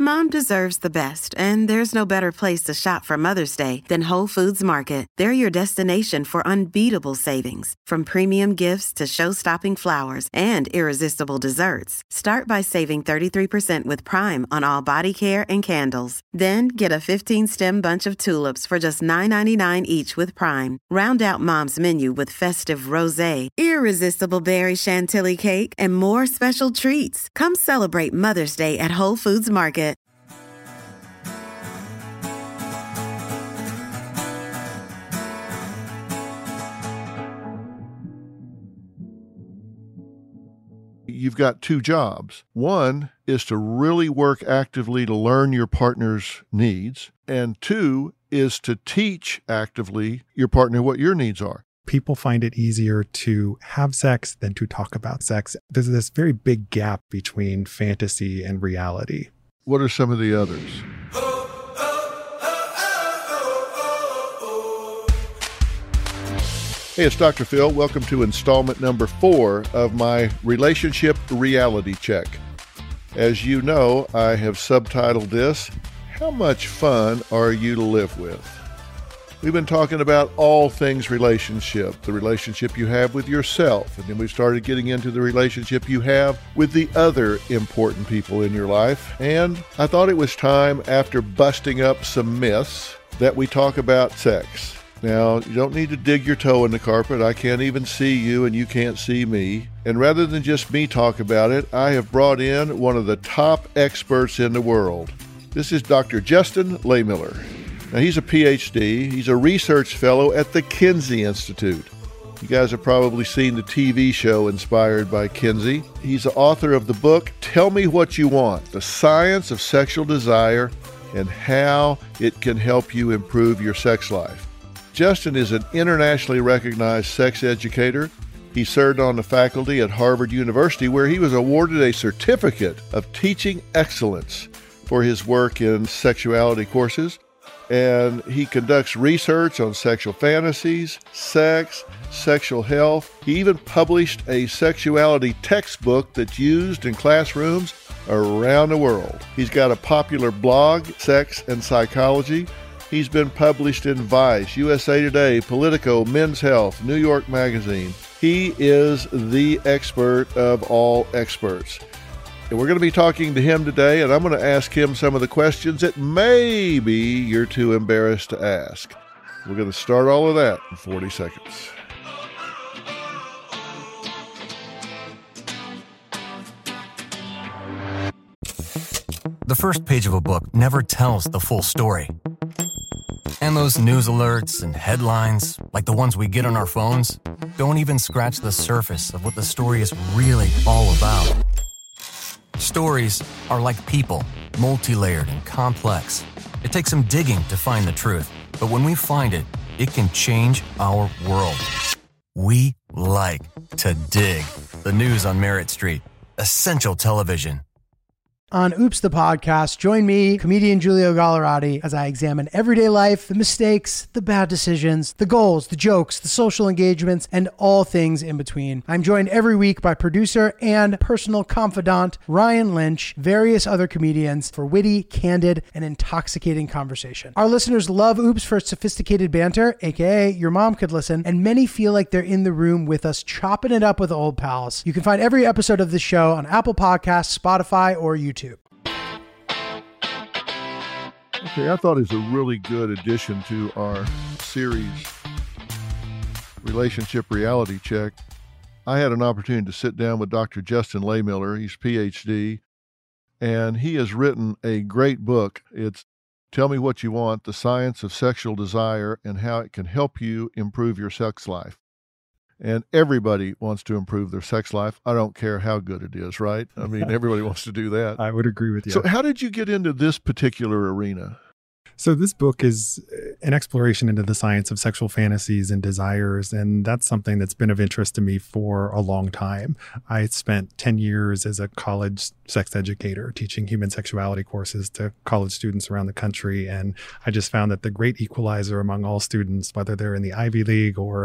Mom deserves the best, and there's no better place to shop for Mother's Day than Whole Foods Market. They're your destination for unbeatable savings, from premium gifts to show-stopping flowers and irresistible desserts. Start by saving 33% with Prime on all body care and candles. Then get a 15-stem bunch of tulips for just $9.99 each with Prime. Round out Mom's menu with festive rosé, irresistible berry chantilly cake, and more special treats. Come celebrate Mother's Day at Whole Foods Market. You've got two jobs. One is to really work actively to learn your partner's needs, and two is to teach actively your partner what your needs are. People find it easier to have sex than to talk about sex. There's this very big gap between fantasy and reality. What are some of the others? Hey, it's Dr. Phil. Welcome to installment number 4 of my Relationship Reality Check. As you know, I have subtitled this, How Much Fun Are You to Live With? We've been talking about all things relationship, the relationship you have with yourself, and then we started getting into the relationship you have with the other important people in your life. And I thought it was time, after busting up some myths, that we talk about sex. Now, you don't need to dig your toe in the carpet. I can't even see you and you can't see me. And rather than just me talk about it, I have brought in one of the top experts in the world. This is Dr. Justin Lehmiller. Now, he's a PhD. He's a research fellow at the Kinsey Institute. You guys have probably seen the TV show inspired by Kinsey. He's the author of the book, Tell Me What You Want, The Science of Sexual Desire and How It Can Help You Improve Your Sex Life. Justin is an internationally recognized sex educator. He served on the faculty at Harvard University, where he was awarded a certificate of teaching excellence for his work in sexuality courses. And he conducts research on sexual fantasies, sex, sexual health. He even published a sexuality textbook that's used in classrooms around the world. He's got a popular blog, Sex and Psychology. He's been published in Vice, USA Today, Politico, Men's Health, New York Magazine. He is the expert of all experts. And we're going to be talking to him today, and I'm going to ask him some of the questions that maybe you're too embarrassed to ask. We're going to start all of that in 40 seconds. The first page of a book never tells the full story. And those news alerts and headlines, like the ones we get on our phones, don't even scratch the surface of what the story is really all about. Stories are like people, multi-layered and complex. It takes some digging to find the truth, but when we find it, it can change our world. We like to dig. The news on Merritt Street. Essential television. On Oops, the podcast, join me, comedian Giulio Gallerati, as I examine everyday life, the mistakes, the bad decisions, the goals, the jokes, the social engagements, and all things in between. I'm joined every week by producer and personal confidant Ryan Lynch, various other comedians, for witty, candid, and intoxicating conversation. Our listeners love Oops for its sophisticated banter, aka your mom could listen, and many feel like they're in the room with us chopping it up with old pals. You can find every episode of this show on Apple Podcasts, Spotify, or YouTube. Okay, I thought it was a really good addition to our series, Relationship Reality Check. I had an opportunity to sit down with Dr. Justin Lehmiller. He's PhD, and he has written a great book. It's Tell Me What You Want, The Science of Sexual Desire and How It Can Help You Improve Your Sex Life. And everybody wants to improve their sex life. I don't care how good it is, right? I mean, everybody wants to do that. I would agree with you. So how did you get into this particular arena? So this book is an exploration into the science of sexual fantasies and desires, and that's something that's been of interest to me for a long time. I spent 10 years as a college sex educator teaching human sexuality courses to college students around the country, and I just found that the great equalizer among all students, whether they're in the Ivy League or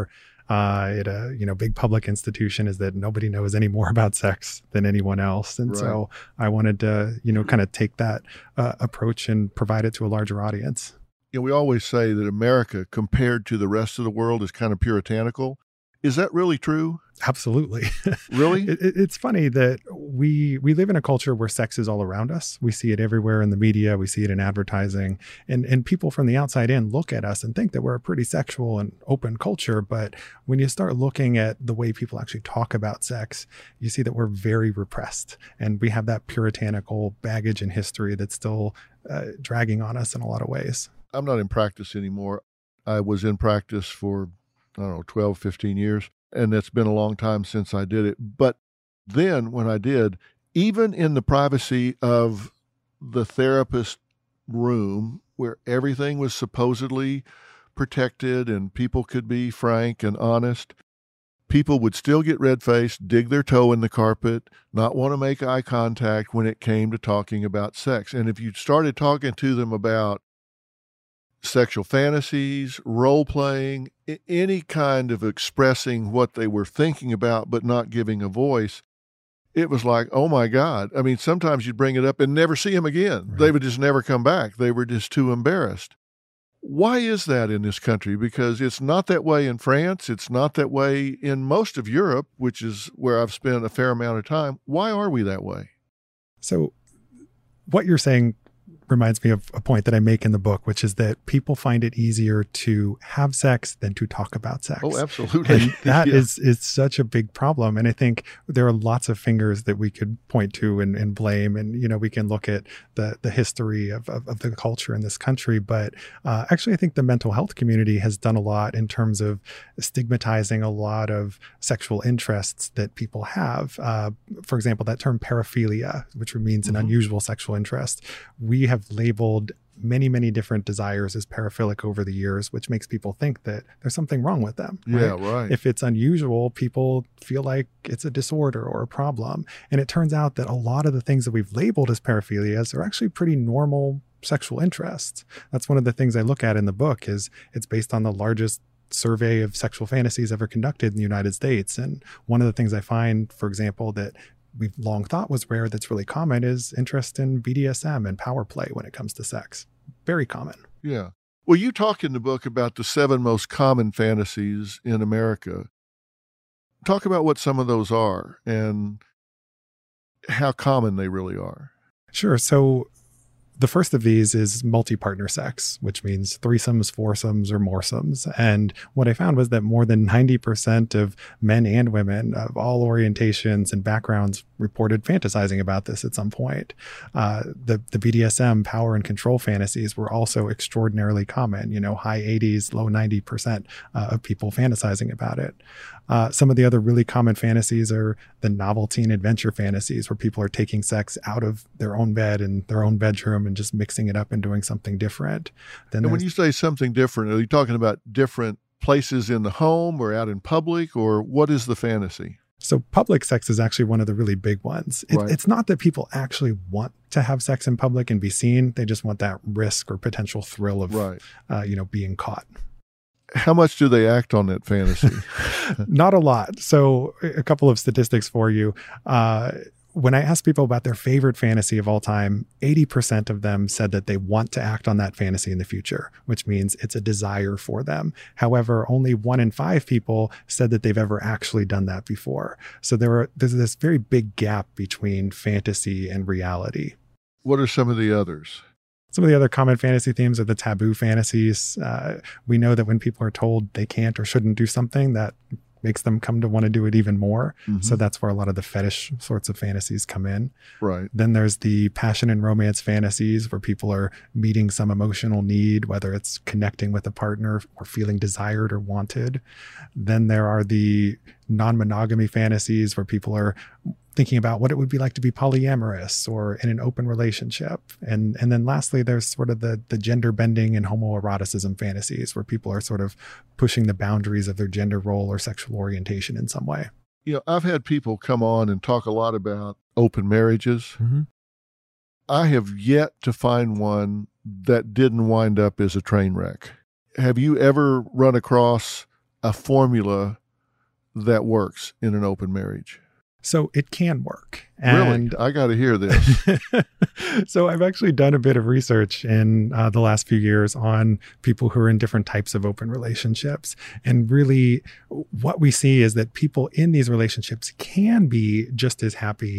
at a big public institution is that nobody knows any more about sex than anyone else. And so I wanted to, kind of take that approach and provide it to a larger audience. We always say that America, compared to the rest of the world, is kind of puritanical. Is that really true? Absolutely. Really? It's funny that we live in a culture where sex is all around us. We see it everywhere in the media. We see it in advertising. And people from the outside in look at us and think that we're a pretty sexual and open culture. But when you start looking at the way people actually talk about sex, you see that we're very repressed. And we have that puritanical baggage and history that's still dragging on us in a lot of ways. I'm not in practice anymore. I was in practice for, 12, 15 years. And it's been a long time since I did it. But then when I did, even in the privacy of the therapist room where everything was supposedly protected and people could be frank and honest, people would still get red-faced, dig their toe in the carpet, not want to make eye contact when it came to talking about sex. And if you started talking to them about sexual fantasies, role-playing, any kind of expressing what they were thinking about but not giving a voice, it was like, oh my God. I mean, sometimes you'd bring it up and never see them again. Right. They would just never come back. They were just too embarrassed. Why is that in this country? Because it's not that way in France. It's not that way in most of Europe, which is where I've spent a fair amount of time. Why are we that way? So what you're saying reminds me of a point that I make in the book, which is that people find it easier to have sex than to talk about sex. Oh, absolutely. And that is such a big problem. And I think there are lots of fingers that we could point to and blame. And, we can look at the history of the culture in this country. But actually, I think the mental health community has done a lot in terms of stigmatizing a lot of sexual interests that people have. For example, that term paraphilia, which means an unusual sexual interest. We have labeled many, many different desires as paraphilic over the years, which makes people think that there's something wrong with them. Right? Yeah, right. If it's unusual, people feel like it's a disorder or a problem. And it turns out that a lot of the things that we've labeled as paraphilias are actually pretty normal sexual interests. That's one of the things I look at in the book. Is it's based on the largest survey of sexual fantasies ever conducted in the United States. And one of the things I find, for example, that we've long thought was rare that's really common is interest in BDSM and power play when it comes to sex. Very common. Yeah. Well, you talk in the book about the 7 most common fantasies in America. Talk about what some of those are and how common they really are. Sure. So the first of these is multi-partner sex, which means threesomes, foursomes, or moresomes. And what I found was that more than 90% of men and women of all orientations and backgrounds reported fantasizing about this at some point. The BDSM power and control fantasies were also extraordinarily common, high 80s, low 90% of people fantasizing about it. Some of the other really common fantasies are the novelty and adventure fantasies, where people are taking sex out of their own bed and their own bedroom and just mixing it up and doing something different. And when you say something different, are you talking about different places in the home or out in public, or what is the fantasy? So public sex is actually one of the really big ones. It's not that people actually want to have sex in public and be seen. They just want that risk or potential thrill of, being caught. How much do they act on that fantasy? Not a lot. So a couple of statistics for you. When I asked people about their favorite fantasy of all time, 80% of them said that they want to act on that fantasy in the future, which means it's a desire for them. However, only 1 in 5 people said that they've ever actually done that before. So there's this very big gap between fantasy and reality. What are some of the others? Some of the other common fantasy themes are the taboo fantasies. We know that when people are told they can't or shouldn't do something, that makes them come to want to do it even more. Mm-hmm. So that's where a lot of the fetish sorts of fantasies come in. Right. Then there's the passion and romance fantasies, where people are meeting some emotional need, whether it's connecting with a partner or feeling desired or wanted. Then there are the non-monogamy fantasies, where people are thinking about what it would be like to be polyamorous or in an open relationship. And then lastly, there's sort of the gender bending and homoeroticism fantasies, where people are sort of pushing the boundaries of their gender role or sexual orientation in some way. I've had people come on and talk a lot about open marriages. Mm-hmm. I have yet to find one that didn't wind up as a train wreck. Have you ever run across a formula that works in an open marriage? So it can work. Really? I got to hear this. So I've actually done a bit of research in the last few years on people who are in different types of open relationships. And really what we see is that people in these relationships can be just as happy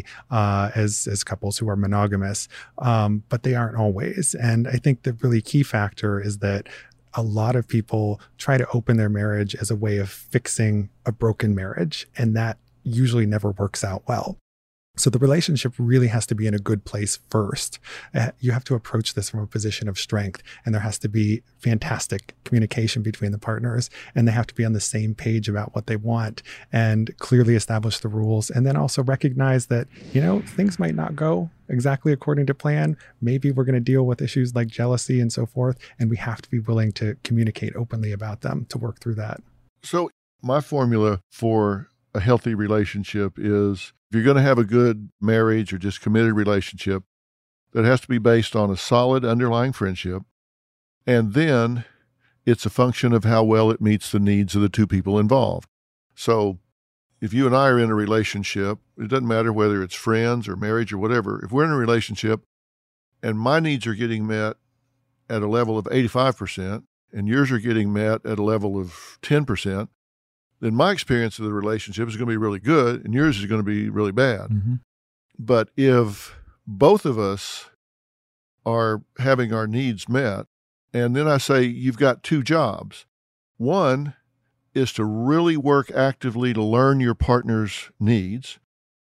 as couples who are monogamous, but they aren't always. And I think the really key factor is that a lot of people try to open their marriage as a way of fixing a broken marriage, and that usually never works out well. So the relationship really has to be in a good place first. You have to approach this from a position of strength, and there has to be fantastic communication between the partners, and they have to be on the same page about what they want and clearly establish the rules. And then also recognize that, things might not go exactly according to plan. Maybe we're going to deal with issues like jealousy and so forth, and we have to be willing to communicate openly about them to work through that. So my formula for a healthy relationship is, if you're going to have a good marriage or just committed relationship, that has to be based on a solid underlying friendship. And then it's a function of how well it meets the needs of the two people involved. So if you and I are in a relationship, it doesn't matter whether it's friends or marriage or whatever. If we're in a relationship and my needs are getting met at a level of 85% and yours are getting met at a level of 10%, then my experience of the relationship is going to be really good and yours is going to be really bad. Mm-hmm. But if both of us are having our needs met, and then I say you've got two jobs. One is to really work actively to learn your partner's needs,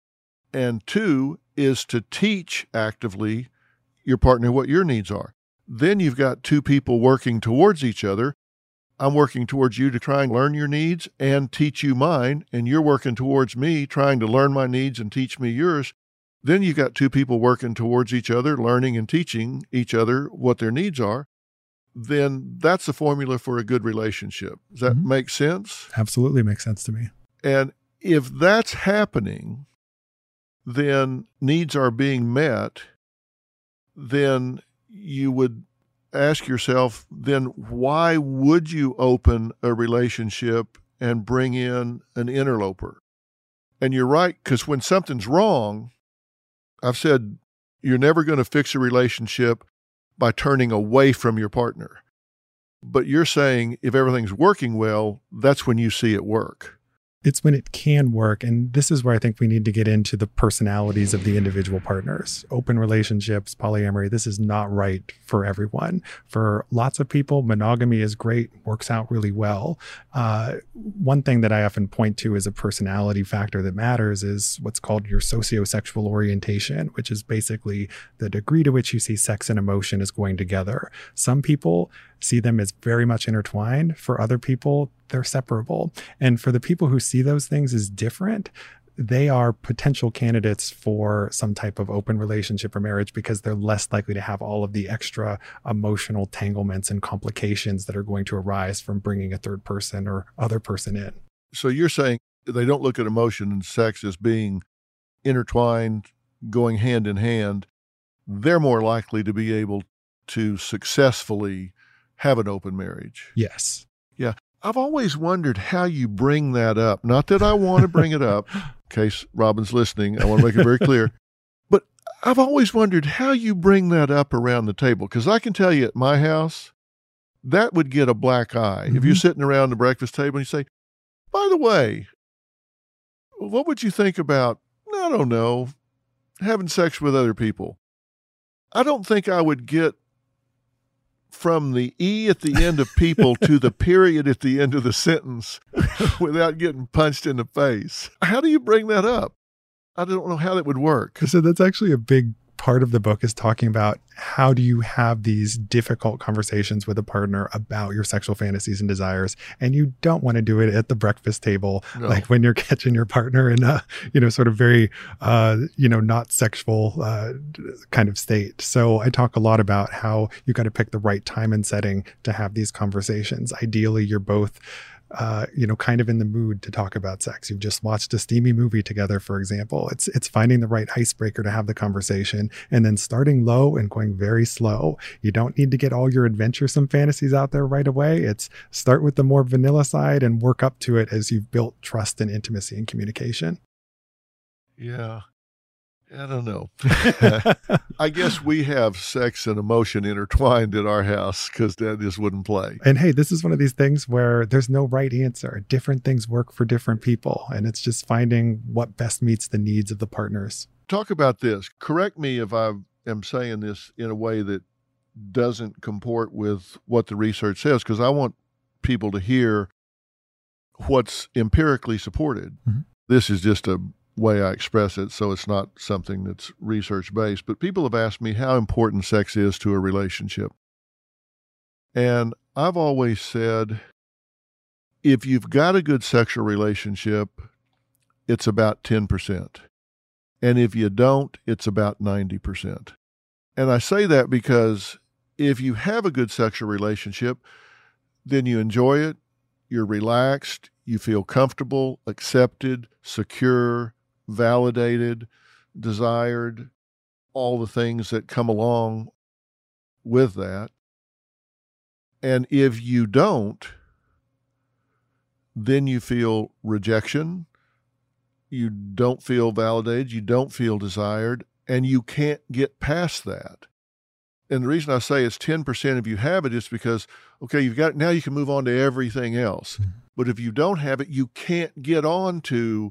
and two is to teach actively your partner what your needs are. Then you've got two people working towards each other. I'm working towards you to try and learn your needs and teach you mine, and you're working towards me trying to learn my needs and teach me yours. Then you've got two people working towards each other, learning and teaching each other what their needs are. Then that's the formula for a good relationship. Does that make sense? Absolutely makes sense to me. And if that's happening, then needs are being met, then you would ask yourself, then why would you open a relationship and bring in an interloper? And you're right, because when something's wrong, I've said you're never going to fix a relationship by turning away from your partner. But you're saying if everything's working well, that's when you see it work. It's when it can work. And this is where I think we need to get into the personalities of the individual partners. Open relationships, polyamory, this is not right for everyone. For lots of people, monogamy is great, works out really well. One thing that I often point to as a personality factor that matters is what's called your sociosexual orientation, which is basically the degree to which you see sex and emotion as going together. Some people see them as very much intertwined. For other people, they're separable. And for the people who see those things as different, they are potential candidates for some type of open relationship or marriage because they're less likely to have all of the extra emotional tanglements and complications that are going to arise from bringing a third person or other person in. So you're saying they don't look at emotion and sex as being intertwined, going hand in hand. They're more likely to be able to successfully have an open marriage. Yes. Yeah. I've always wondered how you bring that up. Not that I want to bring it up, in case Robin's listening. I want to make it very clear. But I've always wondered how you bring that up around the table. Because I can tell you at my house, that would get a black eye. Mm-hmm. If you're sitting around the breakfast table and you say, by the way, what would you think about, I don't know, having sex with other people? I don't think I would get from the E at the end of people to the period at the end of the sentence without getting punched in the face. How do you bring that up? I don't know how that would work. So that's actually a big part of the book, is talking about how do you have these difficult conversations with a partner about your sexual fantasies and desires. And you don't want to do it at the breakfast table, No. like when you're catching your partner in a, sort of very, not sexual kind of state. So I talk a lot about how you got to pick the right time and setting to have these conversations. Ideally, you're both kind of in the mood to talk about sex. You've just watched a steamy movie together, for example. It's finding the right icebreaker to have the conversation and then starting low and going very slow. You don't need to get all your adventuresome fantasies out there right away. It's start with the more vanilla side and work up to it as you've built trust and intimacy and communication. Yeah. I don't know. I guess we have sex and emotion intertwined at our house because Dad just wouldn't play. And hey, this is one of these things where there's no right answer. Different things work for different people. And it's just finding what best meets the needs of the partners. Talk about this. Correct me if I am saying this in a way that doesn't comport with what the research says, because I want people to hear what's empirically supported. Mm-hmm. This is just a way I express it, so it's not something that's research-based. But people have asked me how important sex is to a relationship. And I've always said, if you've got a good sexual relationship, it's about 10%. And if you don't, it's about 90%. And I say that because if you have a good sexual relationship, then you enjoy it, you're relaxed, you feel comfortable, accepted, secure, validated, desired, all the things that come along with that. And if you don't, then you feel rejection, you don't feel validated, you don't feel desired, and you can't get past that. And the reason I say it's 10% if you have it is because, okay, you've got it, now you can move on to everything else. Mm-hmm. But if you don't have it, you can't get on to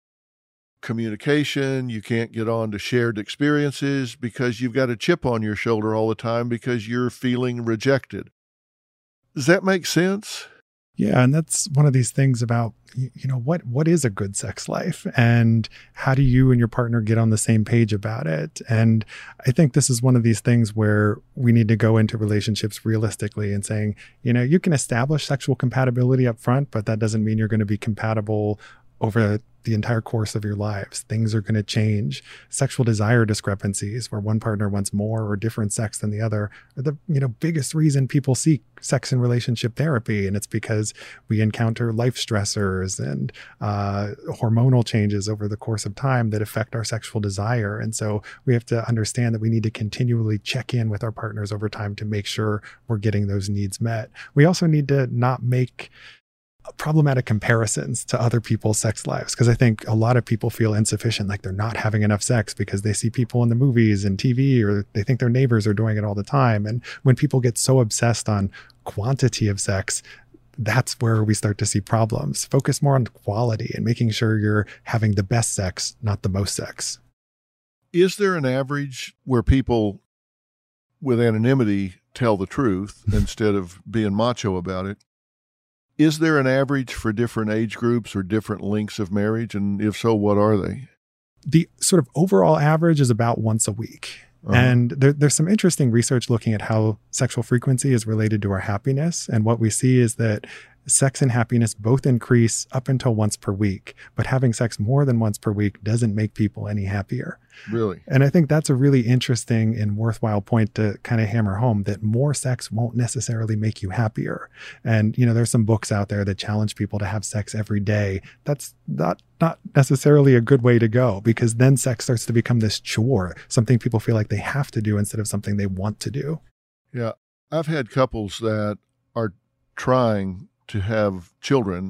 communication, you can't get on to shared experiences because you've got a chip on your shoulder all the time because you're feeling rejected. Does that make sense? Yeah, and that's one of these things about, what is a good sex life and how do you and your partner get on the same page about it? And I think this is one of these things where we need to go into relationships realistically and saying, you can establish sexual compatibility up front, but that doesn't mean you're going to be compatible over the entire course of your lives. Things are going to change. Sexual desire discrepancies where one partner wants more or different sex than the other are the biggest reason people seek sex and relationship therapy. And it's because we encounter life stressors and hormonal changes over the course of time that affect our sexual desire. And so we have to understand that we need to continually check in with our partners over time to make sure we're getting those needs met. We also need to not make problematic comparisons to other people's sex lives, because I think a lot of people feel insufficient, like they're not having enough sex because they see people in the movies and TV, or they think their neighbors are doing it all the time. And when people get so obsessed on quantity of sex, that's where we start to see problems. Focus more on quality and making sure you're having the best sex, not the most sex. Is there an average where people with anonymity tell the truth instead of being macho about it? Is there an average for different age groups or different lengths of marriage? And if so, what are they? The sort of overall average is about once a week. Uh-huh. And there's some interesting research looking at how sexual frequency is related to our happiness. And what we see is that sex and happiness both increase up until once per week, but having sex more than once per week doesn't make people any happier. Really? And I think that's a really interesting and worthwhile point to kind of hammer home, that more sex won't necessarily make you happier. And, there's some books out there that challenge people to have sex every day. That's not necessarily a good way to go, because then sex starts to become this chore, something people feel like they have to do instead of something they want to do. Yeah. I've had couples that are trying to have children.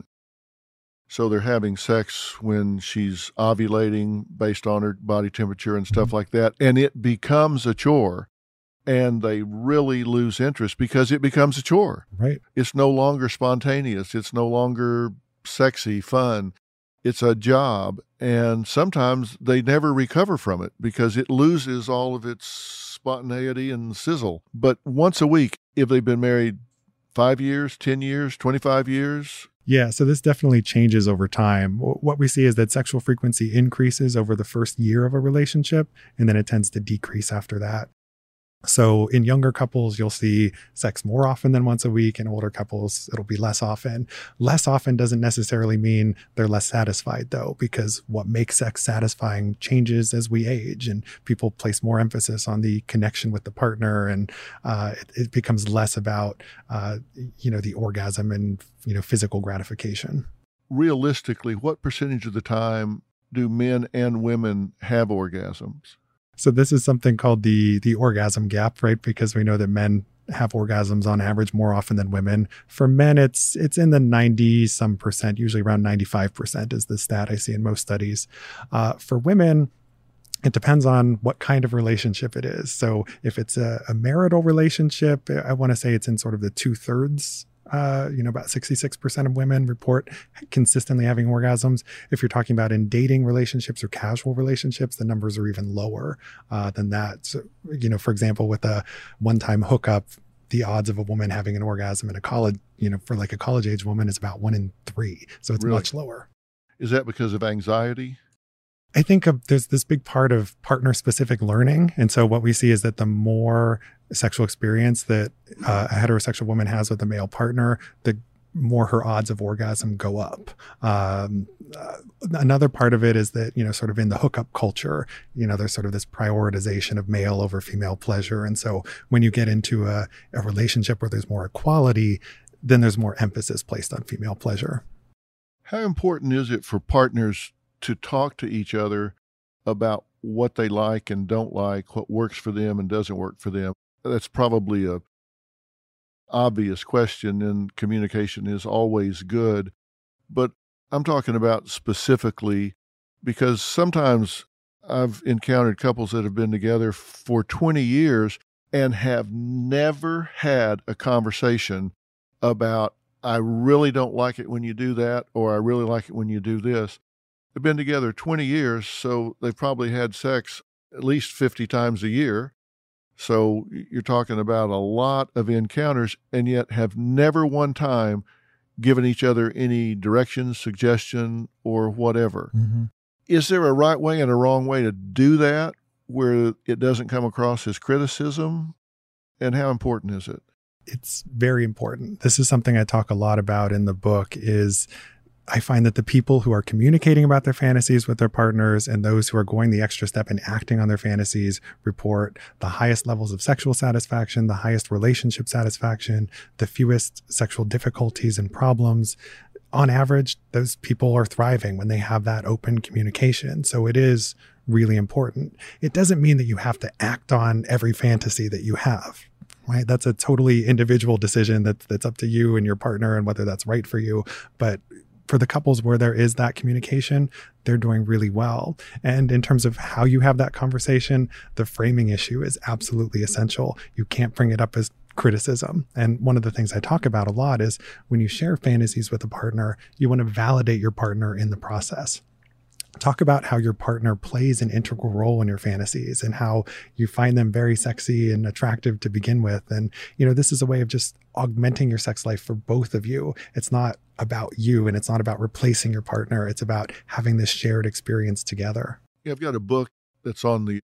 So they're having sex when she's ovulating based on her body temperature and stuff like that. And it becomes a chore, and they really lose interest because it becomes a chore. Right. It's no longer spontaneous. It's no longer sexy, fun. It's a job. And sometimes they never recover from it because it loses all of its spontaneity and sizzle. But once a week, if they've been married 5 years, 10 years, 25 years. Yeah, so this definitely changes over time. What we see is that sexual frequency increases over the first year of a relationship, and then it tends to decrease after that. So in younger couples, you'll see sex more often than once a week. In older couples, it'll be less often. Less often doesn't necessarily mean they're less satisfied, though, because what makes sex satisfying changes as we age, and people place more emphasis on the connection with the partner, and it becomes less about the orgasm and physical gratification. Realistically, what percentage of the time do men and women have orgasms? So this is something called the orgasm gap, right? Because we know that men have orgasms on average more often than women. For men, it's in the 90-some percent, usually around 95% is the stat I see in most studies. For women, it depends on what kind of relationship it is. So if it's a marital relationship, I want to say it's in sort of the 2/3. About 66% of women report consistently having orgasms. If you're talking about in dating relationships or casual relationships, the numbers are even lower than that. So, for example, with a one-time hookup, the odds of a woman having an orgasm in a college, for like a college age woman is about 1 in 3. So it's Really? much lower. Is that because of anxiety? I think there's this big part of partner-specific learning. And so what we see is that the more sexual experience that a heterosexual woman has with a male partner, the more her odds of orgasm go up. Another part of it is that, sort of in the hookup culture, there's sort of this prioritization of male over female pleasure. And so when you get into a relationship where there's more equality, then there's more emphasis placed on female pleasure. How important is it for partners to talk to each other about what they like and don't like, what works for them and doesn't work for them? That's probably a obvious question, and communication is always good. But I'm talking about specifically because sometimes I've encountered couples that have been together for 20 years and have never had a conversation about, I really don't like it when you do that, or I really like it when you do this. They've been together 20 years, so they've probably had sex at least 50 times a year. So you're talking about a lot of encounters, and yet have never one time given each other any direction, suggestion, or whatever. Mm-hmm. Is there a right way and a wrong way to do that where it doesn't come across as criticism? And how important is it? It's very important. This is something I talk a lot about in the book. Is I find that the people who are communicating about their fantasies with their partners and those who are going the extra step and acting on their fantasies report the highest levels of sexual satisfaction, the highest relationship satisfaction, the fewest sexual difficulties and problems. On average, those people are thriving when they have that open communication. So it is really important. It doesn't mean that you have to act on every fantasy that you have. Right? That's a totally individual decision that's up to you and your partner and whether that's right for you. But for the couples where there is that communication, they're doing really well. And in terms of how you have that conversation, the framing issue is absolutely essential. You can't bring it up as criticism. And one of the things I talk about a lot is when you share fantasies with a partner, you want to validate your partner in the process. Talk about how your partner plays an integral role in your fantasies and how you find them very sexy and attractive to begin with. And, this is a way of just augmenting your sex life for both of you. It's not about you and it's not about replacing your partner. It's about having this shared experience together. Yeah, I've got a book that's on the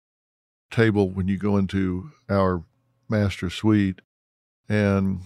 table when you go into our master suite, and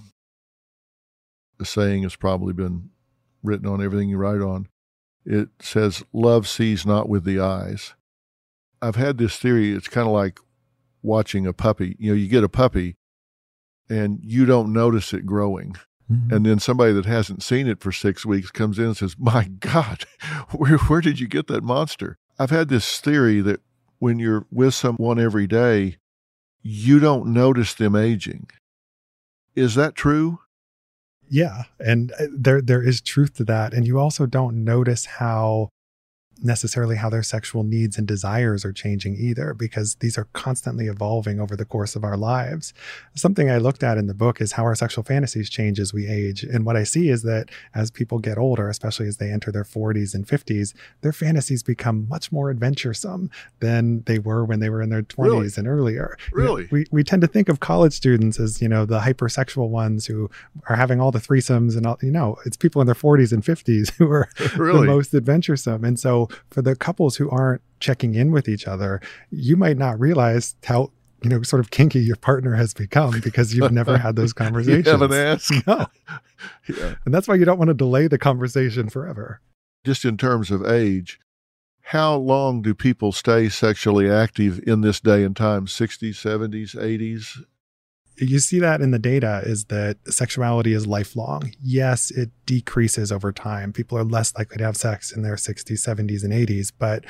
the saying has probably been written on everything you write on. It says, love sees not with the eyes. I've had this theory. It's kind of like watching a puppy. You get a puppy and you don't notice it growing. Mm-hmm. And then somebody that hasn't seen it for 6 weeks comes in and says, my God, where did you get that monster? I've had this theory that when you're with someone every day, you don't notice them aging. Is that true? Yeah. And there is truth to that. And you also don't notice how their sexual needs and desires are changing either, because these are constantly evolving over the course of our lives. Something I looked at in the book is how our sexual fantasies change as we age. And what I see is that as people get older, especially as they enter their 40s and 50s, their fantasies become much more adventuresome than they were when they were in their 20s and earlier. Really? We tend to think of college students as, the hypersexual ones who are having all the threesomes and all, it's people in their 40s and 50s who are Really? The most adventuresome. And so for the couples who aren't checking in with each other, you might not realize how sort of kinky your partner has become because you've never had those conversations. You haven't asked? No. Yeah. And that's why you don't want to delay the conversation forever. Just in terms of age, how long do people stay sexually active in this day and time? 60s, 70s, 80s? You see that in the data is that sexuality is lifelong. Yes, it decreases over time. People are less likely to have sex in their 60s, 70s, and 80s. But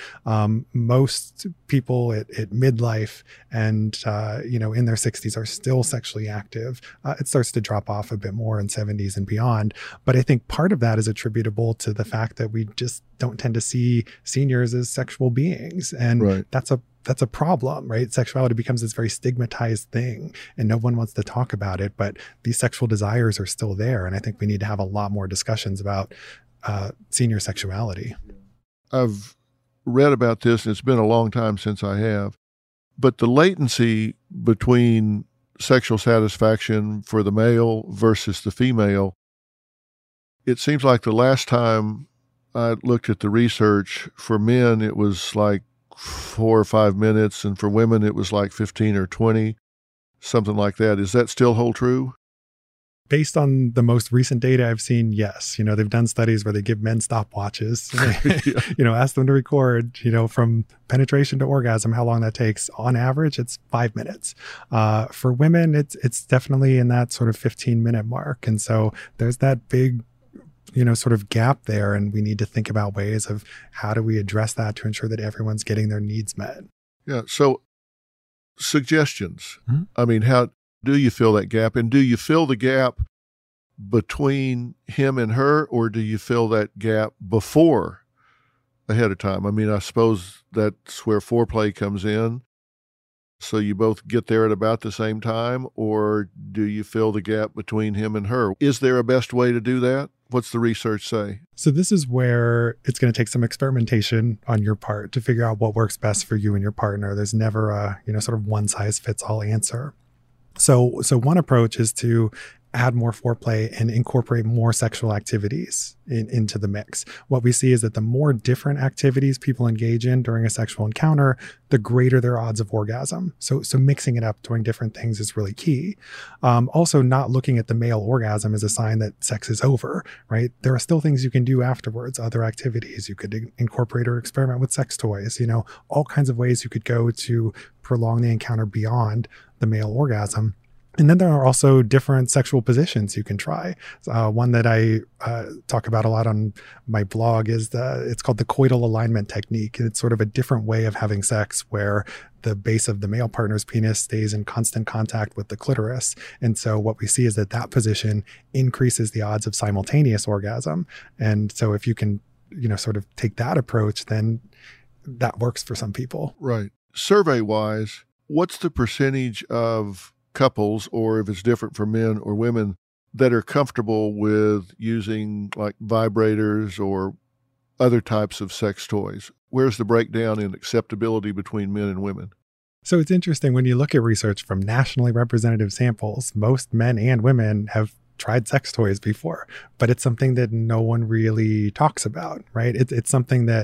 most people at midlife and, in their 60s are still sexually active. It starts to drop off a bit more in 70s and beyond. But I think part of that is attributable to the fact that we just don't tend to see seniors as sexual beings. And Right. that's a problem, right? Sexuality becomes this very stigmatized thing and no one wants to talk about it, but these sexual desires are still there. And I think we need to have a lot more discussions about senior sexuality. I've read about this, and it's been a long time since I have, but the latency between sexual satisfaction for the male versus the female, it seems like the last time I looked at the research, for men, it was like 4 or 5 minutes, and for women it was like 15 or 20, something like that. Is that still hold true? Based on the most recent data I've seen, yes. They've done studies where they give men stopwatches, ask them to record, from penetration to orgasm, how long that takes. On average, it's 5 minutes. For women, it's definitely in that sort of 15-minute mark. And so there's that big sort of gap there. And we need to think about ways of how do we address that to ensure that everyone's getting their needs met. Yeah. So suggestions. Mm-hmm. I mean, how do you fill that gap? And do you fill the gap between him and her, or do you fill that gap before, ahead of time? I mean, I suppose that's where foreplay comes in. So you both get there at about the same time, or do you fill the gap between him and her? Is there a best way to do that? What's the research say? So this is where it's going to take some experimentation on your part to figure out what works best for you and your partner. There's never a, sort of one size fits all answer. So one approach is to add more foreplay and incorporate more sexual activities into the mix. What we see is that the more different activities people engage in during a sexual encounter, the greater their odds of orgasm. So mixing it up, doing different things is really key. Also, not looking at the male orgasm as a sign that sex is over, right? There are still things you can do afterwards, other activities. You could incorporate or experiment with sex toys, all kinds of ways you could go to prolong the encounter beyond the male orgasm. And then there are also different sexual positions you can try. One that I talk about a lot on my blog is it's called the coital alignment technique. And it's sort of a different way of having sex where the base of the male partner's penis stays in constant contact with the clitoris. And so what we see is that position increases the odds of simultaneous orgasm. And so if you can, sort of take that approach, then that works for some people. Right. Survey-wise, what's the percentage of couples, or if it's different for men or women, that are comfortable with using like vibrators or other types of sex toys? Where's the breakdown in acceptability between men and women? So it's interesting when you look at research from nationally representative samples, most men and women have tried sex toys before, but it's something that no one really talks about, right? It's something that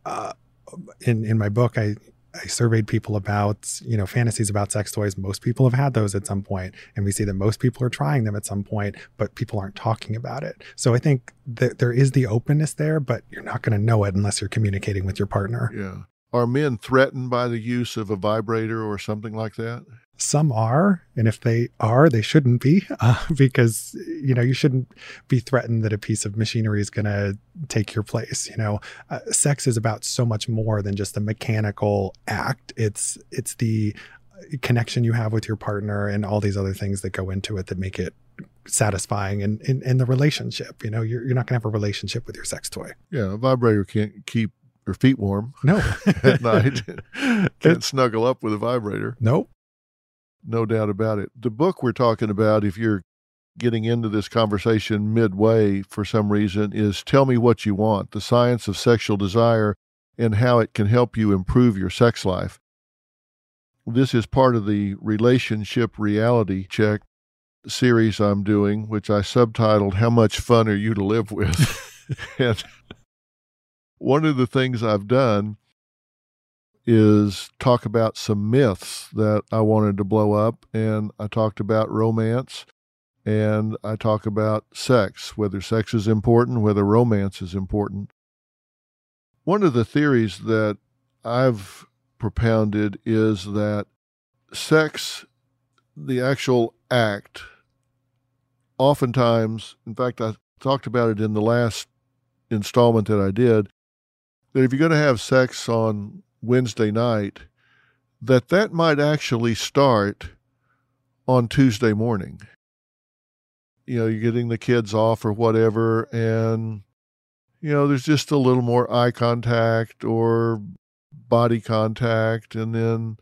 in my book, I surveyed people about, fantasies about sex toys. Most people have had those at some point, and we see that most people are trying them at some point, but people aren't talking about it. So I think that there is the openness there, but you're not going to know it unless you're communicating with your partner. Yeah. Are men threatened by the use of a vibrator or something like that? Some are, and if they are, they shouldn't be, because, you shouldn't be threatened that a piece of machinery is going to take your place. Sex is about so much more than just a mechanical act. It's the connection you have with your partner and all these other things that go into it that make it satisfying and in the relationship. You're not going to have a relationship with your sex toy. Yeah, a vibrator can't keep your feet warm. No. At night. Can't snuggle up with a vibrator. Nope. No doubt about it. The book we're talking about, if you're getting into this conversation midway for some reason, is Tell Me What You Want, The Science of Sexual Desire and How It Can Help You Improve Your Sex Life. This is part of the Relationship Reality Check series I'm doing, which I subtitled, How Much Fun Are You to Live With? And one of the things I've done is talk about some myths that I wanted to blow up. And I talked about romance, and I talk about sex, whether sex is important, whether romance is important. One of the theories that I've propounded is that sex, the actual act, oftentimes, in fact, I talked about it in the last installment that I did, that if you're going to have sex on Wednesday night, that might actually start on Tuesday morning. You're getting the kids off or whatever, and, there's just a little more eye contact or body contact, and then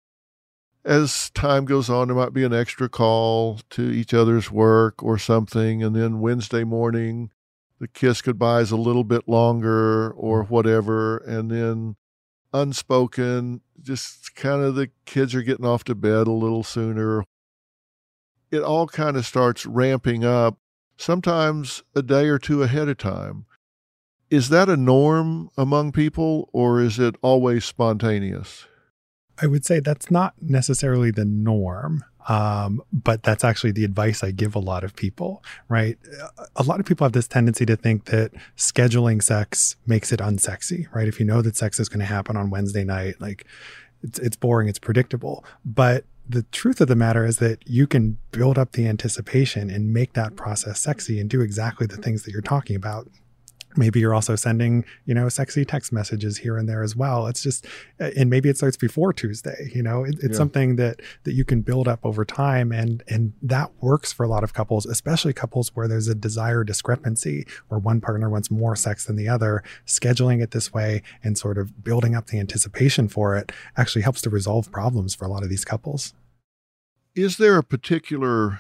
as time goes on, there might be an extra call to each other's work or something, and then Wednesday morning, the kiss goodbye is a little bit longer or whatever, and then unspoken, just kind of the kids are getting off to bed a little sooner. It all kind of starts ramping up, sometimes a day or two ahead of time. Is that a norm among people, or is it always spontaneous? I would say that's not necessarily the norm, but that's actually the advice I give a lot of people, right? A lot of people have this tendency to think that scheduling sex makes it unsexy, right? If you know that sex is going to happen on Wednesday night, like it's boring, it's predictable. But the truth of the matter is that you can build up the anticipation and make that process sexy and do exactly the things that you're talking about. Maybe you're also sending, sexy text messages here and there as well. It's just, and maybe it starts before Tuesday, it's something that you can build up over time. And that works for a lot of couples, especially couples where there's a desire discrepancy where one partner wants more sex than the other. Scheduling it this way and sort of building up the anticipation for it actually helps to resolve problems for a lot of these couples. Is there a particular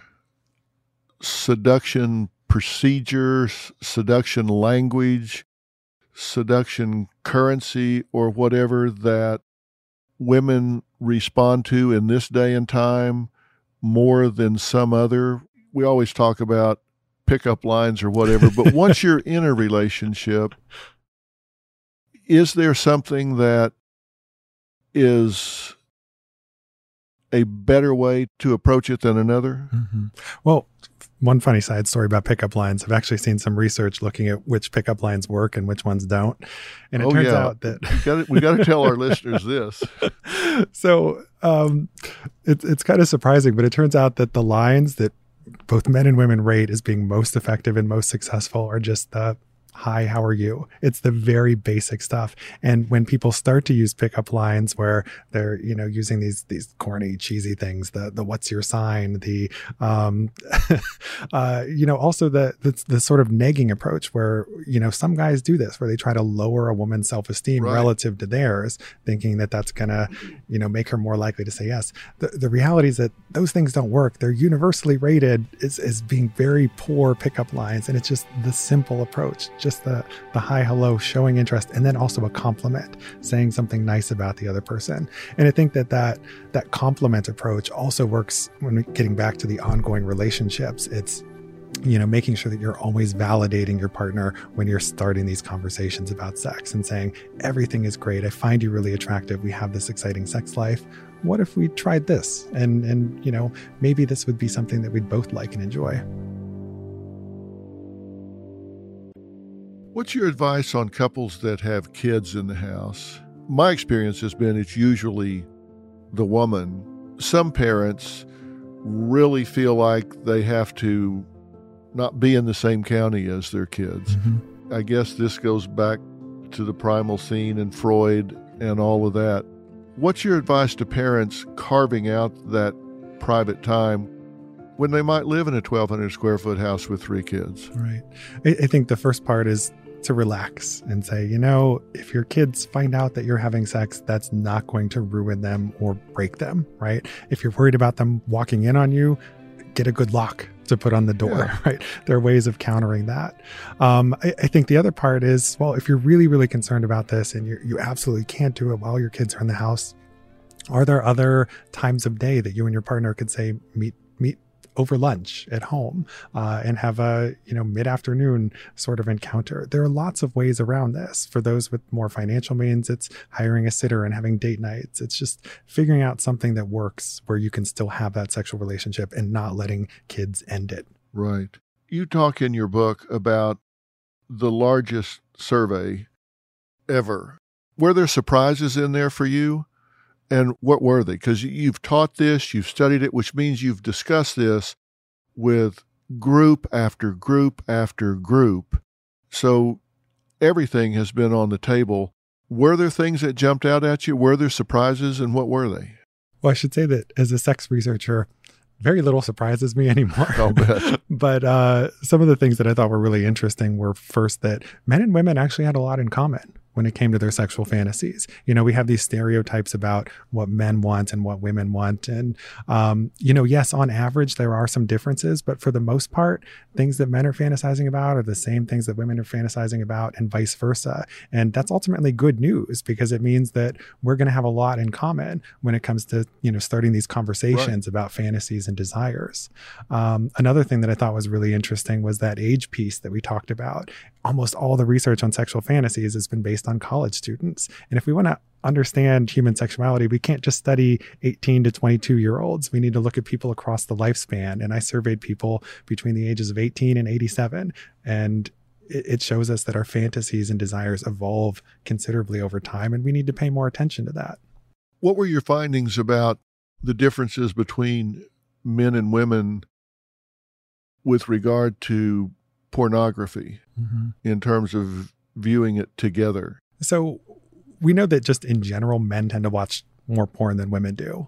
seduction procedure, seduction language, seduction currency, or whatever that women respond to in this day and time more than some other? We always talk about pickup lines or whatever, but once you're in a relationship, is there something that is a better way to approach it than another? Mm-hmm. Well, one funny side story about pickup lines. I've actually seen some research looking at which pickup lines work and which ones don't. And it turns out that we got to tell our listeners this. So it's kind of surprising, but it turns out that the lines that both men and women rate as being most effective and most successful are just the "Hi, how are you?" It's the very basic stuff. And when people start to use pickup lines where they're, using these corny, cheesy things, the "What's your sign?" the, also the sort of negging approach where, some guys do this where they try to lower a woman's self-esteem relative to theirs, thinking that that's going to, make her more likely to say yes. The reality is that those things don't work. They're universally rated as being very poor pickup lines. And it's just the simple approach. Just the hi, hello, showing interest, and then also a compliment, saying something nice about the other person. And I think that compliment approach also works when getting back to the ongoing relationships. It's, making sure that you're always validating your partner when you're starting these conversations about sex and saying, everything is great. I find you really attractive. We have this exciting sex life. What if we tried this? And maybe this would be something that we'd both like and enjoy. What's your advice on couples that have kids in the house? My experience has been it's usually the woman. Some parents really feel like they have to not be in the same county as their kids. Mm-hmm. I guess this goes back to the primal scene and Freud and all of that. What's your advice to parents carving out that private time when they might live in a 1,200 square foot house with 3 kids? Right. I think the first part is to relax and say, if your kids find out that you're having sex, that's not going to ruin them or break them, right? If you're worried about them walking in on you, get a good lock to put on the door, right? There are ways of countering that. I think the other part is, well, if you're really, really concerned about this and you absolutely can't do it while your kids are in the house, are there other times of day that you and your partner could say, meet over lunch at home and have a mid-afternoon sort of encounter. There are lots of ways around this. For those with more financial means, it's hiring a sitter and having date nights. It's just figuring out something that works where you can still have that sexual relationship and not letting kids end it. Right. You talk in your book about the largest survey ever. Were there surprises in there for you? And what were they? Because you've taught this, you've studied it, which means you've discussed this with group after group after group. So everything has been on the table. Were there things that jumped out at you? Were there surprises, and what were they? Well, I should say that as a sex researcher, very little surprises me anymore. I'll bet. But some of the things that I thought were really interesting were first that men and women actually had a lot in common when it came to their sexual fantasies. We have these stereotypes about what men want and what women want. And, yes, on average, there are some differences, but for the most part, things that men are fantasizing about are the same things that women are fantasizing about and vice versa. And that's ultimately good news because it means that we're going to have a lot in common when it comes to, starting these conversations about fantasies and desires. Another thing that I thought was really interesting was that age piece that we talked about. Almost all the research on sexual fantasies has been based on college students. And if we want to understand human sexuality, we can't just study 18 to 22-year-olds. We need to look at people across the lifespan. And I surveyed people between the ages of 18 and 87. And it shows us that our fantasies and desires evolve considerably over time. And we need to pay more attention to that. What were your findings about the differences between men and women with regard to pornography in terms of viewing it together? So we know that just in general, men tend to watch more porn than women do.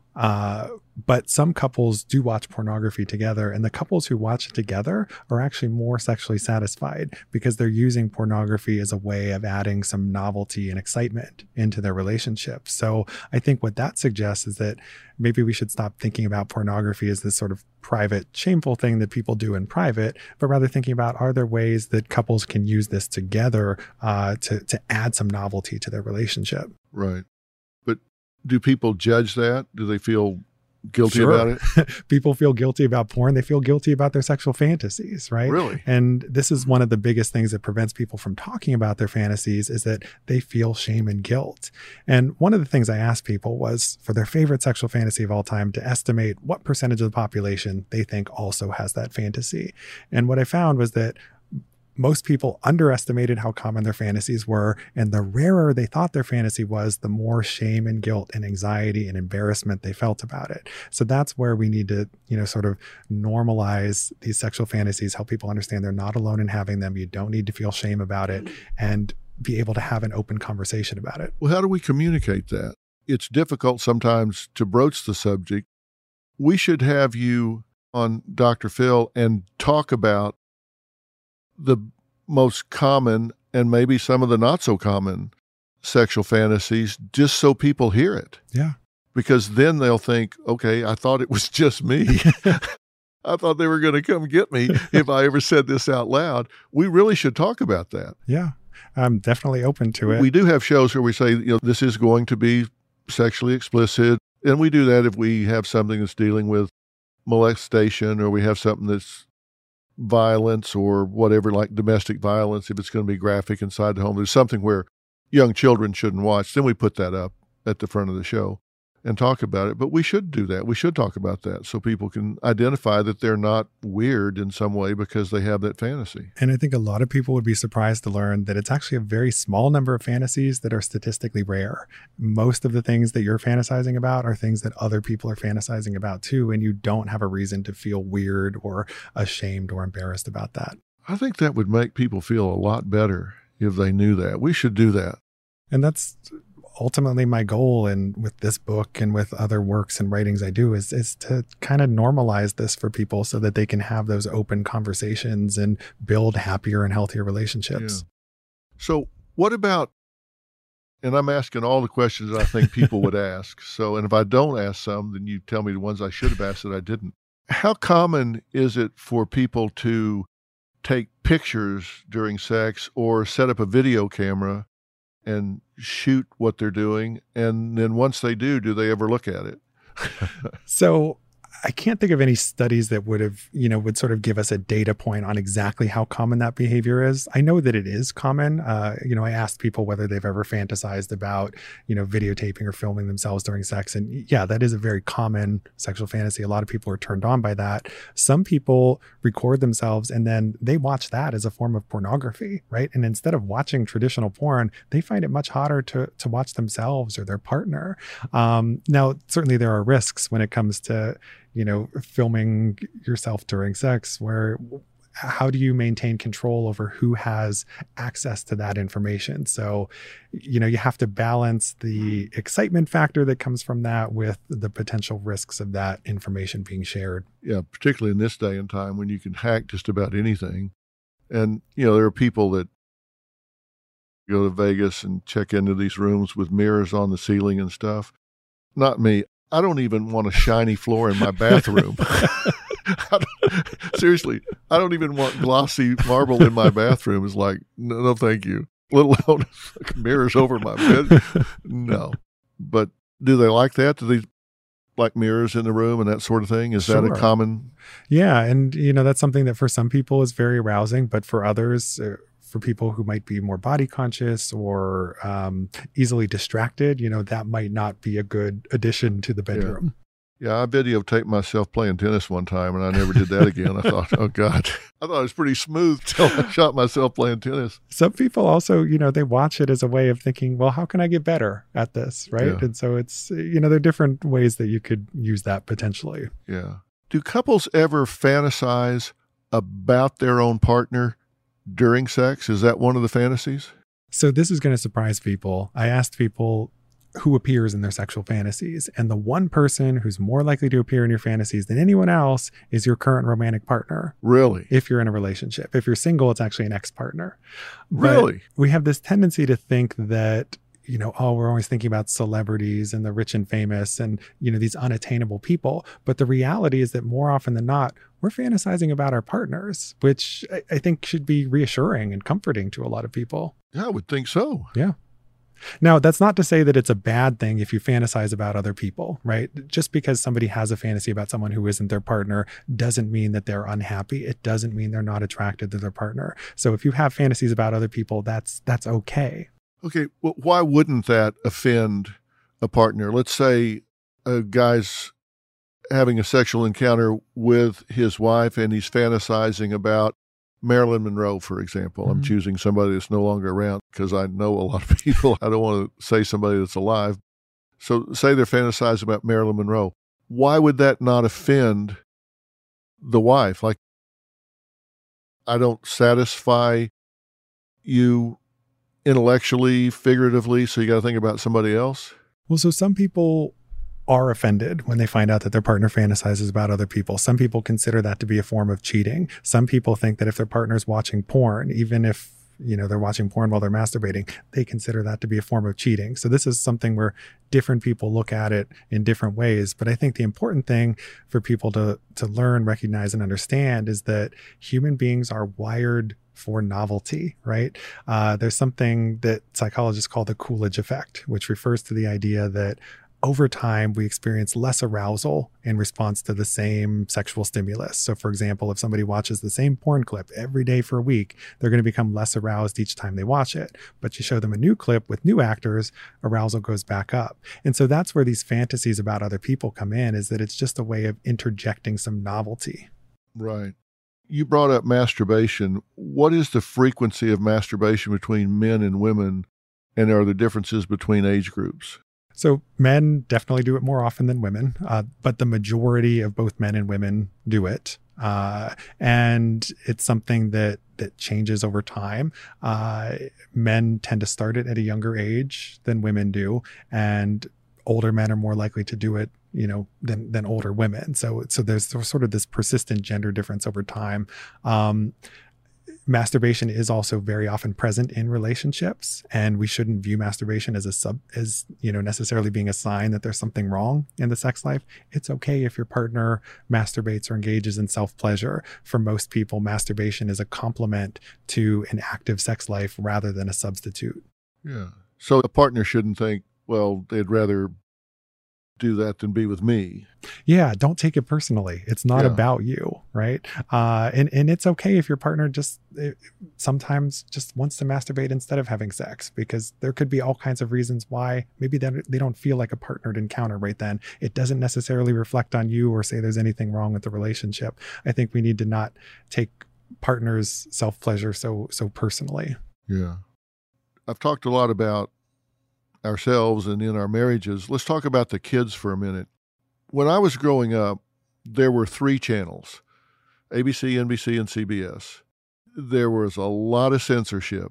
But some couples do watch pornography together, and the couples who watch it together are actually more sexually satisfied because they're using pornography as a way of adding some novelty and excitement into their relationship. So I think what that suggests is that maybe we should stop thinking about pornography as this sort of private, shameful thing that people do in private, but rather thinking about, are there ways that couples can use this together to add some novelty to their relationship? Right. But do people judge that? Do they feel guilty about it? People feel guilty about porn. They feel guilty about their sexual fantasies, right? Really? And this is one of the biggest things that prevents people from talking about their fantasies is that they feel shame and guilt. And one of the things I asked people was for their favorite sexual fantasy of all time to estimate what percentage of the population they think also has that fantasy. And what I found was that most people underestimated how common their fantasies were, and the rarer they thought their fantasy was, the more shame and guilt and anxiety and embarrassment they felt about it. So that's where we need to, sort of normalize these sexual fantasies, help people understand they're not alone in having them. You don't need to feel shame about it, and be able to have an open conversation about it. Well, how do we communicate that? It's difficult sometimes to broach the subject. We should have you on Dr. Phil and talk about the most common and maybe some of the not so common sexual fantasies, just so people hear it. Yeah. Because then they'll think, okay, I thought it was just me. I thought they were going to come get me if I ever said this out loud. We really should talk about that. Yeah. I'm definitely open to it. We do have shows where we say, this is going to be sexually explicit. And we do that if we have something that's dealing with molestation, or we have something that's violence or whatever, like domestic violence. If it's going to be graphic inside the home, there's something where young children shouldn't watch, then we put that up at the front of the show and talk about it. But we should do that. We should talk about that so people can identify that they're not weird in some way because they have that fantasy. And I think a lot of people would be surprised to learn that it's actually a very small number of fantasies that are statistically rare. Most of the things that you're fantasizing about are things that other people are fantasizing about too, and you don't have a reason to feel weird or ashamed or embarrassed about that. I think that would make people feel a lot better if they knew that. We should do that. And that's ultimately my goal, and with this book and with other works and writings I do, is to kind of normalize this for people so that they can have those open conversations and build happier and healthier relationships. Yeah. So what about, and I'm asking all the questions that I think people would ask. So, and if I don't ask some, then you tell me the ones I should have asked that I didn't. How common is it for people to take pictures during sex or set up a video camera and shoot what they're doing? And then once they do they ever look at it? So I can't think of any studies that would sort of give us a data point on exactly how common that behavior is. I know that it is common. I asked people whether they've ever fantasized about, videotaping or filming themselves during sex. And yeah, that is a very common sexual fantasy. A lot of people are turned on by that. Some people record themselves and then they watch that as a form of pornography, right? And instead of watching traditional porn, they find it much hotter to watch themselves or their partner. Now, certainly there are risks when it comes to filming yourself during sex, where how do you maintain control over who has access to that information? So, you have to balance the excitement factor that comes from that with the potential risks of that information being shared. Yeah, particularly in this day and time when you can hack just about anything. And, there are people that go to Vegas and check into these rooms with mirrors on the ceiling and stuff. Not me. I don't even want a shiny floor in my bathroom. Seriously, I don't even want glossy marble in my bathroom. It's like, no, thank you. Let alone mirrors over my bed. No. But do they like that? Do they like mirrors in the room and that sort of thing? Is Sure. that a common? Yeah. And, that's something that for some people is very arousing, but for others, for people who might be more body conscious or easily distracted, that might not be a good addition to the bedroom. Yeah, I videotaped myself playing tennis one time, and I never did that again. I thought, oh, God. I thought it was pretty smooth till I shot myself playing tennis. Some people also, they watch it as a way of thinking, well, how can I get better at this, right? Yeah. And so it's, there are different ways that you could use that potentially. Yeah. Do couples ever fantasize about their own partner during sex? Is that one of the fantasies? So this is going to surprise people. I asked people who appears in their sexual fantasies, and the one person who's more likely to appear in your fantasies than anyone else is your current romantic partner. Really? If you're in a relationship. If you're single, it's actually an ex-partner. Really? But we have this tendency to think that we're always thinking about celebrities and the rich and famous and, these unattainable people. But the reality is that more often than not, we're fantasizing about our partners, which I think should be reassuring and comforting to a lot of people. Yeah, I would think so. Yeah. Now, that's not to say that it's a bad thing if you fantasize about other people, right? Just because somebody has a fantasy about someone who isn't their partner doesn't mean that they're unhappy. It doesn't mean they're not attracted to their partner. So if you have fantasies about other people, that's okay. Okay, well, why wouldn't that offend a partner? Let's say a guy's having a sexual encounter with his wife and he's fantasizing about Marilyn Monroe, for example. Mm-hmm. I'm choosing somebody that's no longer around because I know a lot of people. I don't want to say somebody that's alive. So say they're fantasizing about Marilyn Monroe. Why would that not offend the wife? Like, I don't satisfy you intellectually, figuratively, so you got to think about somebody else? Well, so some people are offended when they find out that their partner fantasizes about other people. Some people consider that to be a form of cheating. Some people think that if their partner's watching porn, even if they're watching porn while they're masturbating, they consider that to be a form of cheating. So this is something where different people look at it in different ways. But I think the important thing for people to learn, recognize, and understand is that human beings are wired for novelty, right? There's something that psychologists call the Coolidge effect, which refers to the idea that over time, we experience less arousal in response to the same sexual stimulus. So for example, if somebody watches the same porn clip every day for a week, they're going to become less aroused each time they watch it. But you show them a new clip with new actors, arousal goes back up. And so that's where these fantasies about other people come in, is that it's just a way of interjecting some novelty. Right. You brought up masturbation. What is the frequency of masturbation between men and women, and are there differences between age groups? So men definitely do it more often than women, but the majority of both men and women do it. And it's something that changes over time. Men tend to start it at a younger age than women do, and older men are more likely to do it, than older women. So there's sort of this persistent gender difference over time. Masturbation is also very often present in relationships, and we shouldn't view masturbation as necessarily being a sign that there's something wrong in the sex life. It's okay if your partner masturbates or engages in self-pleasure. For most people, masturbation is a complement to an active sex life rather than a substitute. Yeah. So a partner shouldn't think, well, they'd rather do that than be with me. Yeah, don't take it personally. It's not about you, right? And it's okay if your partner just sometimes just wants to masturbate instead of having sex, because there could be all kinds of reasons why maybe they don't feel like a partnered encounter right then. It doesn't necessarily reflect on you or say there's anything wrong with the relationship. I think we need to not take partners' self-pleasure so personally. Yeah. I've talked a lot about ourselves and in our marriages. Let's talk about the kids for a minute. When I was growing up, there were 3 channels, ABC, NBC, and CBS. There was a lot of censorship.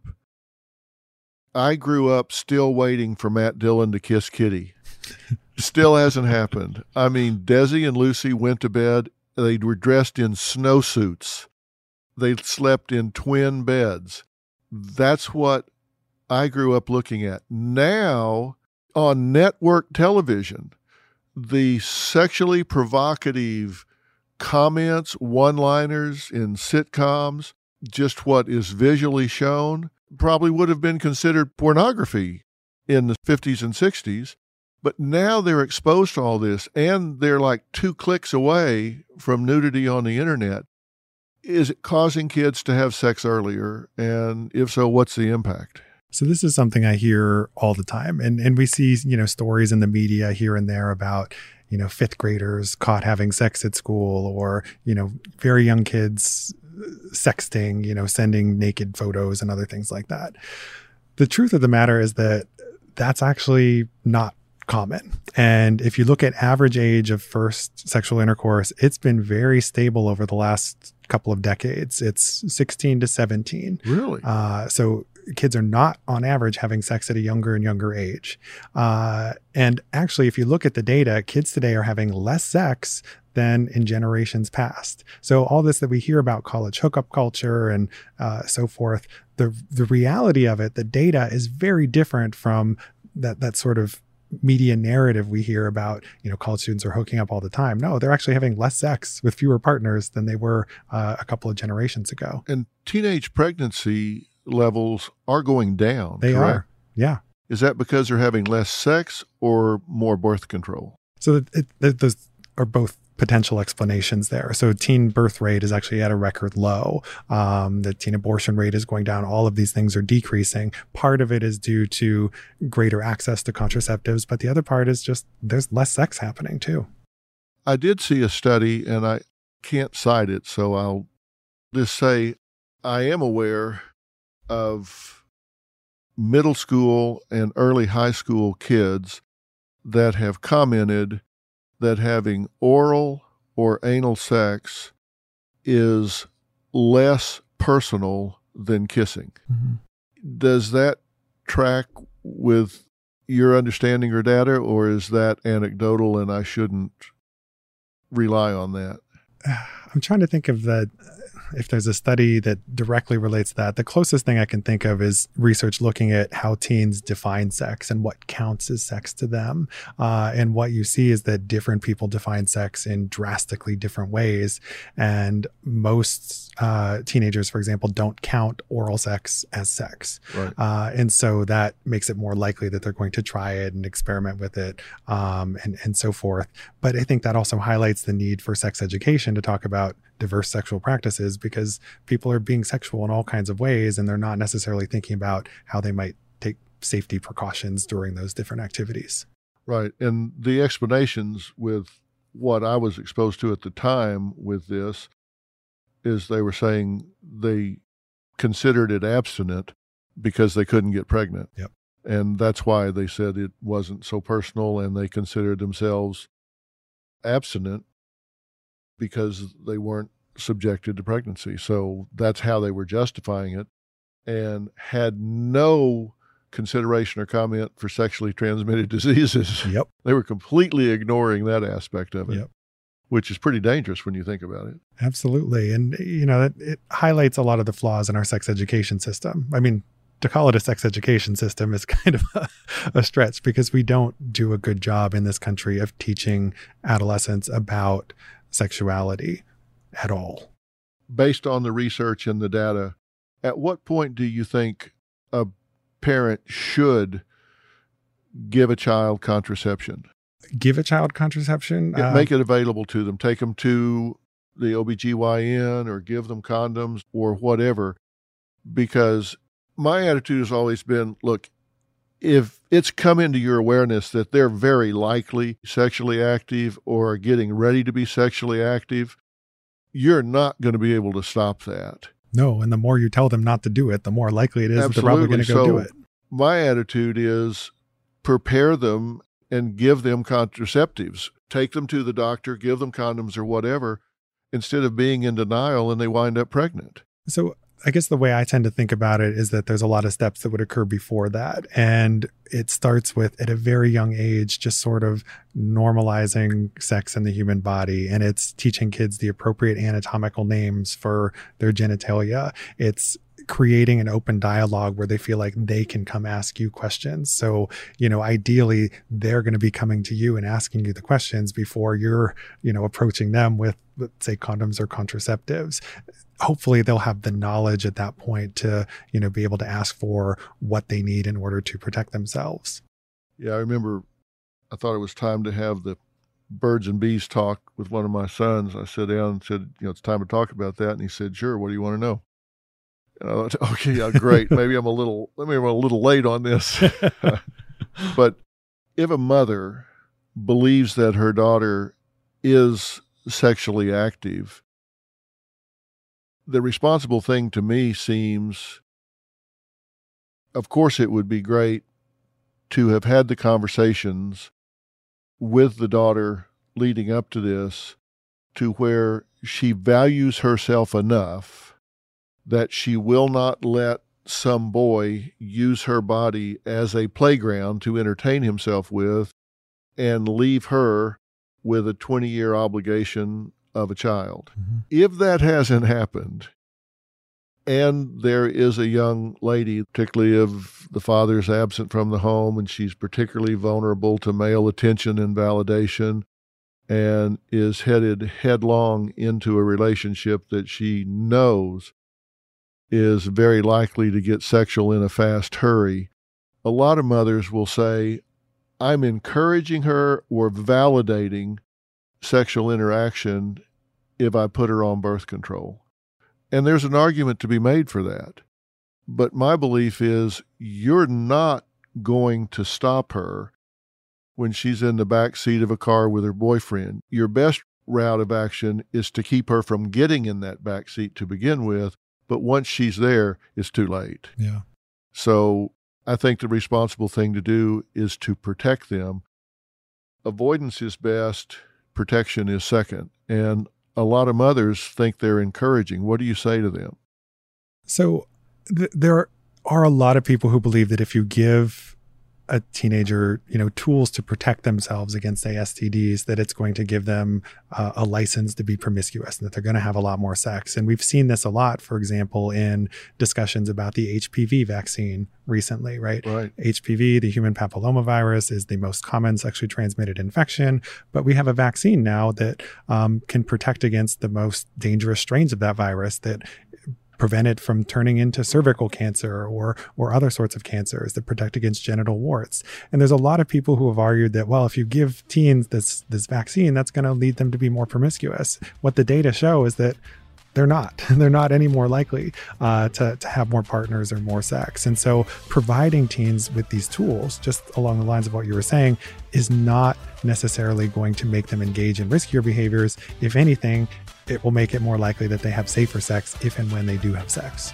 I grew up still waiting for Matt Dillon to kiss Kitty. Still hasn't happened. I mean, Desi and Lucy went to bed. They were dressed in snowsuits. They slept in twin beds. That's what I grew up looking at. Now, on network television, the sexually provocative comments, one-liners in sitcoms, just what is visually shown, probably would have been considered pornography in the 50s and 60s. But now they're exposed to all this, and they're like 2 clicks away from nudity on the internet. Is it causing kids to have sex earlier? And if so, what's the impact? So this is something I hear all the time. And we see, stories in the media here and there about, 5th graders caught having sex at school, or, very young kids sexting, sending naked photos and other things like that. The truth of the matter is that that's actually not common. And if you look at average age of first sexual intercourse, it's been very stable over the last couple of decades. It's 16 to 17. Really? So kids are not on average having sex at a younger and younger age. And actually, if you look at the data, kids today are having less sex than in generations past. So all this that we hear about college hookup culture and so forth, the reality of it, the data is very different from that sort of media narrative we hear about, college students are hooking up all the time. No, they're actually having less sex with fewer partners than they were a couple of generations ago. And teenage pregnancy levels are going down. They correct? are. Yeah. Is that because they're having less sex or more birth control? So those are both potential explanations there. So teen birth rate is actually at a record low. The teen abortion rate is going down. All of these things are decreasing. Part of it is due to greater access to contraceptives, but the other part is just there's less sex happening too. I did see a study, and I can't cite it, so I'll just say I am aware of middle school and early high school kids that have commented that having oral or anal sex is less personal than kissing. Mm-hmm. Does that track with your understanding or data, or is that anecdotal and I shouldn't rely on that? I'm trying to think of if there's a study that directly relates to that. The closest thing I can think of is research looking at how teens define sex and what counts as sex to them. And what you see is that different people define sex in drastically different ways. And most teenagers, for example, don't count oral sex as sex. Right. And so that makes it more likely that they're going to try it and experiment with it and so forth. But I think that also highlights the need for sex education to talk about diverse sexual practices, because people are being sexual in all kinds of ways and they're not necessarily thinking about how they might take safety precautions during those different activities. Right. And the explanations with what I was exposed to at the time with this is they were saying they considered it abstinent because they couldn't get pregnant. Yep. And that's why they said it wasn't so personal, and they considered themselves abstinent because they weren't subjected to pregnancy. So that's how they were justifying it, and had no consideration or comment for sexually transmitted diseases. Yep. They were completely ignoring that aspect of it, Yep. which is pretty dangerous when you think about it. Absolutely. And, it highlights a lot of the flaws in our sex education system. I mean, to call it a sex education system is kind of a stretch, because we don't do a good job in this country of teaching adolescents about sexuality at all. Based on the research and the data, at what point do you think a parent should give a child contraception? give a child contraception. Make it available to them. Take them to the OBGYN or give them condoms or whatever. Because my attitude has always been, look, if it's come into your awareness that they're very likely sexually active or are getting ready to be sexually active, you're not going to be able to stop that. No, and the more you tell them not to do it, the more likely it is that they're probably going to go do it. My attitude is prepare them and give them contraceptives. Take them to the doctor, give them condoms or whatever, instead of being in denial and they wind up pregnant. So I guess the way I tend to think about it is that there's a lot of steps that would occur before that. And it starts with, at a very young age, just sort of normalizing sex in the human body. And it's teaching kids the appropriate anatomical names for their genitalia. It's creating an open dialogue where they feel like they can come ask you questions. So, ideally, they're going to be coming to you and asking you the questions before you're, approaching them with, let's say, condoms or contraceptives. Hopefully they'll have the knowledge at that point to, be able to ask for what they need in order to protect themselves. Yeah, I remember I thought it was time to have the birds and bees talk with one of my sons. I sat down and said, it's time to talk about that. And he said, sure, what do you want to know? And I thought, okay, yeah, great. Maybe I'm a little late on this. But if a mother believes that her daughter is sexually active, the responsible thing to me seems, of course, it would be great to have had the conversations with the daughter leading up to this to where she values herself enough that she will not let some boy use her body as a playground to entertain himself with and leave her with a 20-year obligation of a child. Mm-hmm. If that hasn't happened, and there is a young lady, particularly if the father is absent from the home and she's particularly vulnerable to male attention and validation and is headed headlong into a relationship that she knows is very likely to get sexual in a fast hurry, a lot of mothers will say, I'm encouraging her or validating sexual interaction if I put her on birth control. And there's an argument to be made for that. But my belief is you're not going to stop her when she's in the back seat of a car with her boyfriend. Your best route of action is to keep her from getting in that back seat to begin with. But once she's there, it's too late. Yeah. So I think the responsible thing to do is to protect them. Avoidance is best. Protection is second. And a lot of mothers think they're encouraging. What do you say to them? So there are a lot of people who believe that if you give a teenager, tools to protect themselves against, say, STDs, that it's going to give them a license to be promiscuous and that they're going to have a lot more sex. And we've seen this a lot, for example, in discussions about the HPV vaccine recently, right? HPV, the human papillomavirus, is the most common sexually transmitted infection, but we have a vaccine now that can protect against the most dangerous strains of that virus that prevent it from turning into cervical cancer or other sorts of cancers, that protect against genital warts. And there's a lot of people who have argued that, well, if you give teens this vaccine, that's going to lead them to be more promiscuous. What the data show is that they're not. They're not any more likely to have more partners or more sex. And so providing teens with these tools, just along the lines of what you were saying, is not necessarily going to make them engage in riskier behaviors. If anything, it will make it more likely that they have safer sex if and when they do have sex.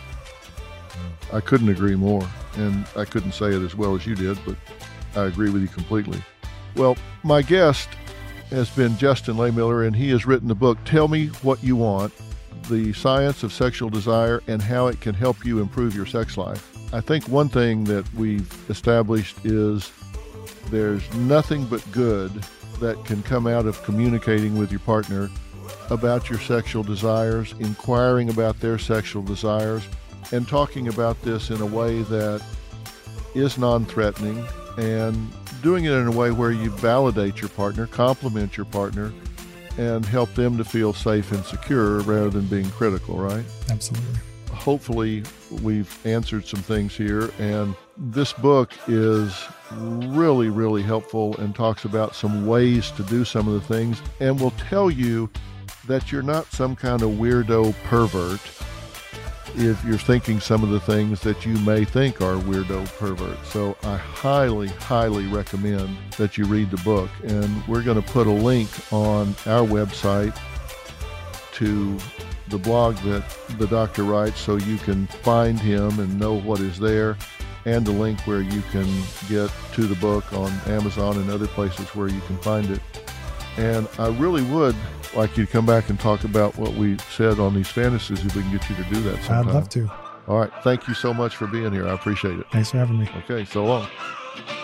I couldn't agree more. And I couldn't say it as well as you did, but I agree with you completely. Well, my guest has been Justin Lehmiller, and he has written the book, Tell Me What You Want, The Science of Sexual Desire and How It Can Help You Improve Your Sex Life. I think one thing that we've established is there's nothing but good that can come out of communicating with your partner about your sexual desires, inquiring about their sexual desires, and talking about this in a way that is non-threatening and doing it in a way where you validate your partner, compliment your partner, and help them to feel safe and secure rather than being critical, right? Absolutely. Hopefully, we've answered some things here, and this book is really, really helpful and talks about some ways to do some of the things and will tell you that you're not some kind of weirdo pervert if you're thinking some of the things that you may think are weirdo perverts. So I highly, highly recommend that you read the book. And we're going to put a link on our website to the blog that the doctor writes so you can find him and know what is there, and the link where you can get to the book on Amazon and other places where you can find it. And I really would like you to come back and talk about what we said on these fantasies if we can get you to do that sometime. I'd love to. All right. Thank you so much for being here. I appreciate it. Thanks for having me. Okay. So long.